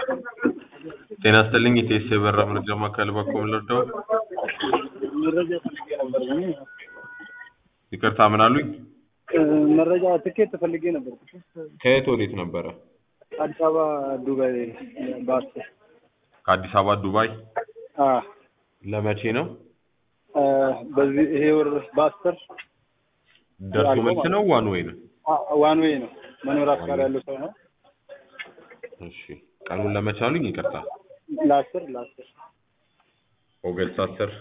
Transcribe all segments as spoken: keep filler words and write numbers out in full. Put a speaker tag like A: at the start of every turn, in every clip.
A: ጤና ይስጥልኝ ኢቴስ የበራ መረጃ ማዕከል በኩል ልርዳው?
B: መረጃ ፈልጌ ነበር እኔ
A: ይቅርታ ምን አሉኝ?
B: መረጃ ትኬት ፈልጌ ነበር።
A: ከየት ወዴት ነበረ?
B: አዲስ አበባ ዱባይ ባስ።
A: ከአዲስ አበባ ዱባይ?
B: አዎ።
A: ለመቼ ነው?
B: በዚህ ይሄ ወር በአስር
A: ደርሶ መልስ ነው ዋን ዌይ ነው?
B: ዋን ዌይ ነው። መኖሪያ ፈቃድ ያለው ሰው ነው።
A: እሺ ቀኑን ለመቼ አሉኝ? ይቅርታ
B: ለአስር ለአስር
A: ኦገስት አስር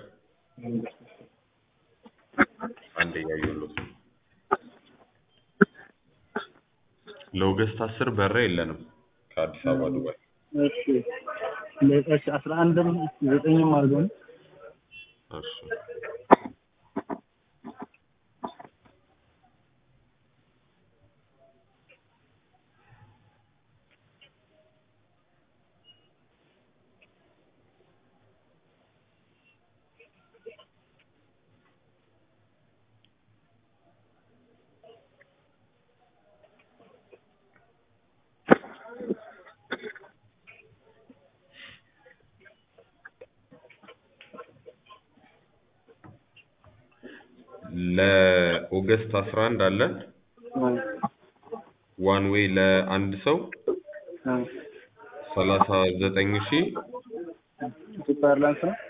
A: አንዴ ያዩሉት ለኦገስት አስር በረ የለንም ከአዲስ አበባ ዱባይ።
B: እሺ ለእሺ አስራ አንድም ዘጠኝም አልሆነ።
A: እሺ ለኦገስት አስራ አንድ አለን ዋን ዌይ ለአንድ ሰው ሰላሳ ዘጠኝ ሺህ
B: ሱፐርላንስ ነው።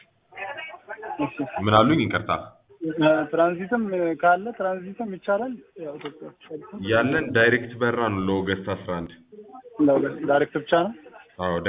A: ምን አሉኝ? ይቅርታ
B: ትራንዚትም ካለ ትራንዚትም ይቻላል። ያው
A: ያለን ዳይሬክት በራ ነው ለኦገስት አስራ አንድ
B: ዳይሬክት ብቻ ነው።
A: አዎ